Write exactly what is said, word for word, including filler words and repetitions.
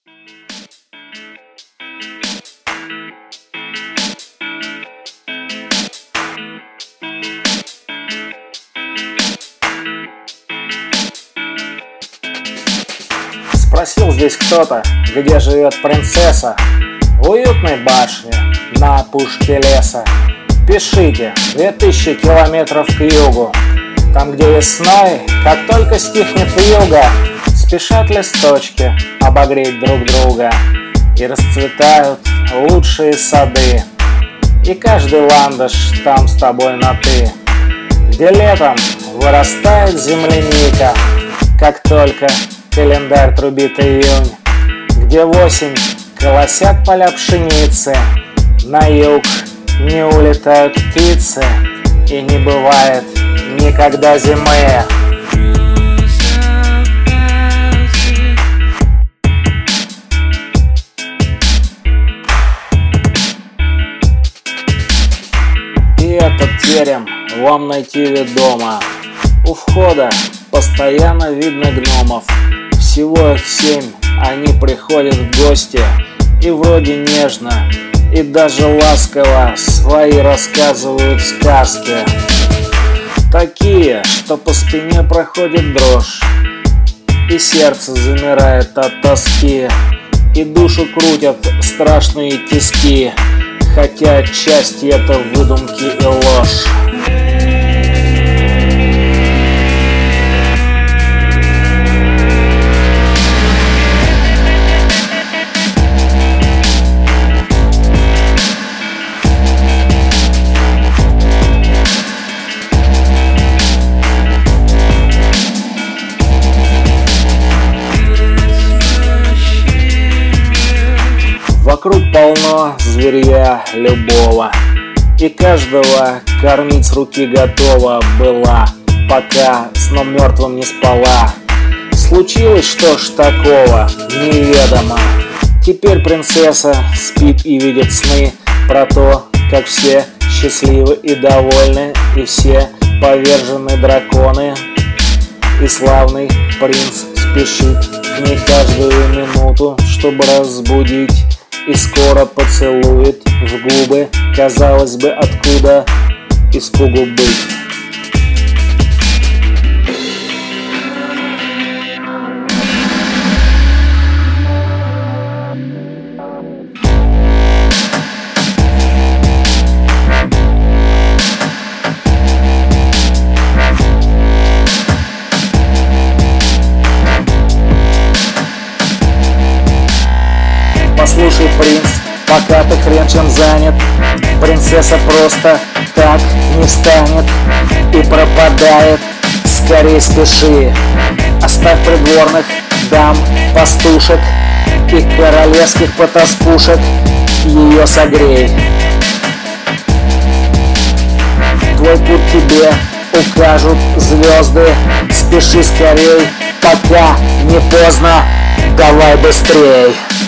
Спросил здесь кто-то, где живет принцесса. В уютной башне на опушке леса. Пишите, две тысячи километров к югу. Там, где весной, как только стихнет вьюга, спешат листочки обогреть друг друга. И расцветают лучшие сады. И каждый ландыш там с тобой на «ты». Где летом вырастает земляника, как только календарь трубит июнь. Где в осень колосят поля пшеницы, на юг не улетают птицы, и не бывает никогда зимы. И этот терем вам найти ведомо. У входа постоянно видно гномов. Всего их семь, они приходят в гости. И вроде нежно, и даже ласково свои рассказывают сказки. Такие, что по спине проходит дрожь, и сердце замирает от тоски, и душу крутят страшные тиски, хотя отчасти это выдумки и ложь. Вокруг полно зверья любого, и каждого кормить с руки готова была, пока сном мертвым не спала. Случилось что ж такого, неведомо. Теперь принцесса спит и видит сны про то, как все счастливы и довольны, и все повержены драконы. И славный принц спешит к ней каждую минуту, чтобы разбудить. И скоро поцелует в губы, казалось бы, откуда испугу быть. Послушай, принц, пока ты хрен чем занят, принцесса просто так не встанет и пропадает. Скорей спеши, оставь придворных дам, пастушек и королевских потаскушек, ее согрей. Твой путь тебе укажут звезды, спеши скорей, пока не поздно, давай быстрей.